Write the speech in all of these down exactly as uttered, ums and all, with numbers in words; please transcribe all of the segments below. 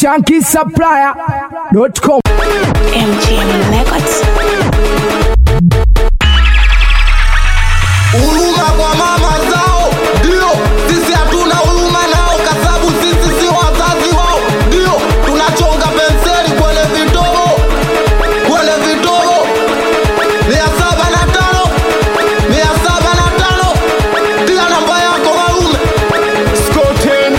Shanky Supplier dot com. M G M Records. Huruma kwa mama zao, ndio sisi hatuna huruma nao, kwa sababu sisi si wazazi wao. Ndio tunachonga penseli kwenye vitobo, kwenye vitobo. Mia saba na tano, mia saba na tano, tia namba yako walume. Skoten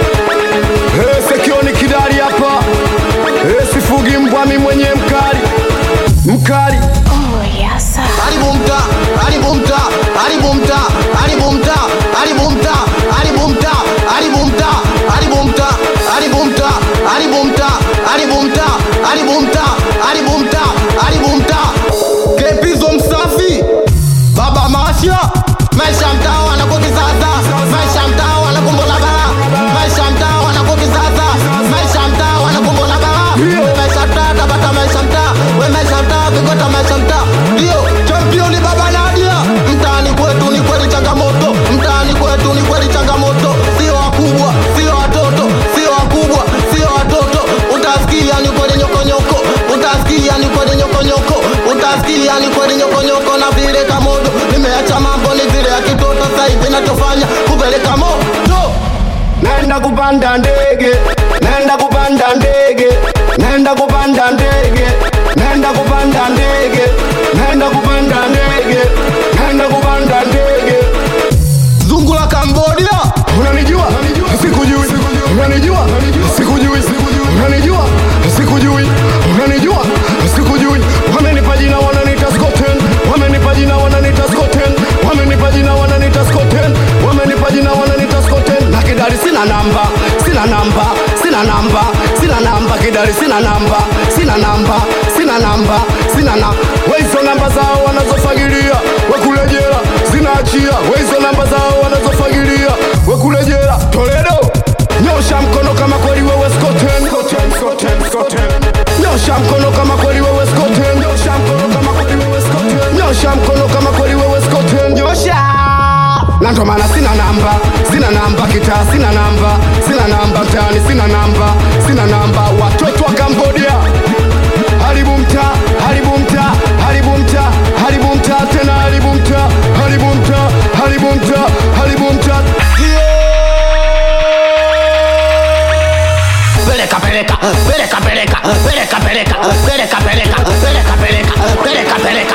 He sekioni kidari hapa. He sifugi mbwa mi mwenye mkali. Mkali Oh yes sir. Haribu mta, haribu mta, haribu mta, haribu mta, haribu mta, haribu mta, haribu mta, haribu mta, haribu mta, haribu mta, haribu mta, haribu mta, haribu mta, haribu mta. Kepizo msafi, baba Masha, maisha mtaa wanakoki sasa, maisha mtaa wanakumbola bara, maisha mtaa wanakoki sasa, maisha mtaa wanakumbola bara, maisha mtaa tabata maisha mtaa, we maisha mtaa vikota maisha mtaa. Ndio championi baba Nadia, mtaani kwetu ni kweli changamoto, mtaani kwetu ni kweli changamoto, sio wakubwa, sio watoto, sio wakubwa, sio watoto, utasikia ni kweli nyokonyoko, utasikia ni kweli nyokonyoko, utasikia ni kweli nyokonyoko. Na vile kamodo nimeacha mambo ni vile ya kitoto, sasa hivi nachofanya kupeleka moto. Naenda kupanda ndege, naenda kupanda ndege, naenda kupanda ndege, naenda kupanda ndege, naenda kupanda ndege, naenda kupanda ndege. Zungu la Cambodia, Unanijua? Sikujui. Unanijua? Sikujui. Unanijua? Sikujui. Unanijua? Sikujui. Wamenipa jina wananiita Skoten. Wamenipa jina wananiita Skoten. Wamenipa jina wananiita Skoten. Wamenipa jina wananiita Skoten. Na kidari sina namba, sina namba, sina namba, sina namba kidari sina namba, sina namba, sina namba, sina na. Wezo namba zao wanazofagilia, wakulejera zinaachia. Wezo namba zao wanazofagilia, wakulejera. Toledo nyosha mkono kama kweli wewe Skoten. Skoten, Skoten, Skoten. Nyosha mkono kama kweli wewe Skoten. Nyosha mkono kama kweli wewe Skoten. Nyosha mkono kama kweli wewe Skoten. Nyosha. Na ndo maana sina namba, sina namba kitaa, sina namba, sina namba mtaani, sina namba, sina namba. Watoto wa Cambodia, haribu mta, haribu mta, haribu mta, haribu mta, tena haribu mta, haribu mta, haribu mta, haribu mta. peleka peleka, peleka peleka, peleka peleka, peleka peleka, peleka peleka, peleka peleka.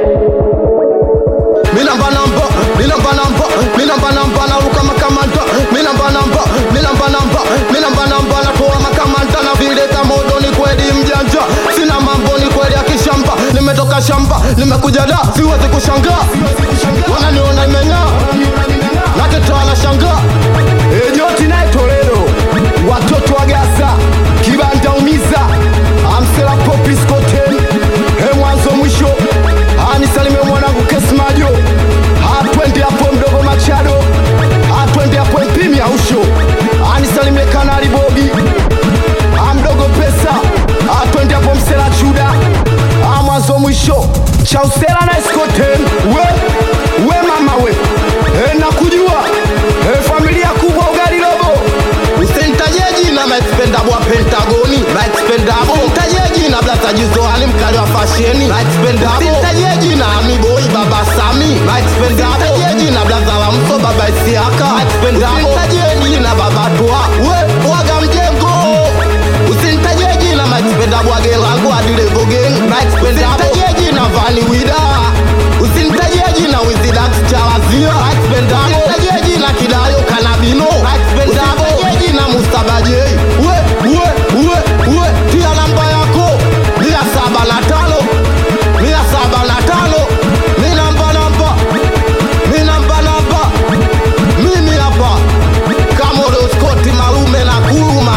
Minamba namba, minamba namba, minamba namba na ruka makamanta, minamba namba, minamba namba, minamba namba na toa makamanta. Na vile kamodo ni kweli mjanja, sina mambo ni kweli ya kishamba, nimetoka shamba, nimekuja da, siwezi kushangaa, wananiona imeng'aa, na teta wanashangaa. Ejoti na Toledo, watoto wa Gasa, kibanda umiza, amsela popi Skoten. He mwanzo mwisho, anisalime mwanangu Kesmajo, atwende hapo mdogo Machado, atwende hapo mpimi ya usho, anisalime Kanali Bobi, amdogo pesa, atwende hapo msela Chuda, amwanzo mwisho, chausela na Skoten. We, we mama we, he nakujua, he familia kubwa ugali robo. Usinitajie jina Maxpendable wa Pentagoni, Maxpendable. Usinitajie jina Blaza Jizo Ali mkali wa fasheni, Maxpendable. Usinitajie jina Ami Boy Baba Sami, Maxpendable. Usinitajie jina Blaza wa Mso Baba Isiaka, Maxpendable. Usinitajie jina Baba Toa, we waga mjengo. Usinitajie jina Maxpendable wa Gelango Adilevo Gang, Maxpendable. Usinitajie jina Vani Wida, usinitajie jina Wizidax Chalazia, Maxpendable. Usinitajie jina Kidayo Kanabino, Maxpendable. Usinitajie jina Mustabaje, we we we we. Tia namba yako mia saba na tano, mia saba na tano. Mi namba namba, mi namba namba, mimi hapa Kamodo Skoti malume na kuluma.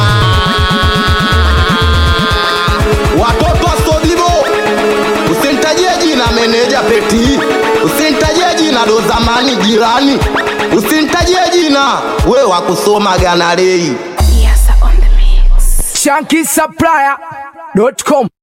Watoto wa Sodibo, usinitajie jina meneja Peti, usinitajie jina Dozamani jirani, usinitajie jina we wa kusoma Ganarei. Yes sir on the mix. Shanky Supplier dot com.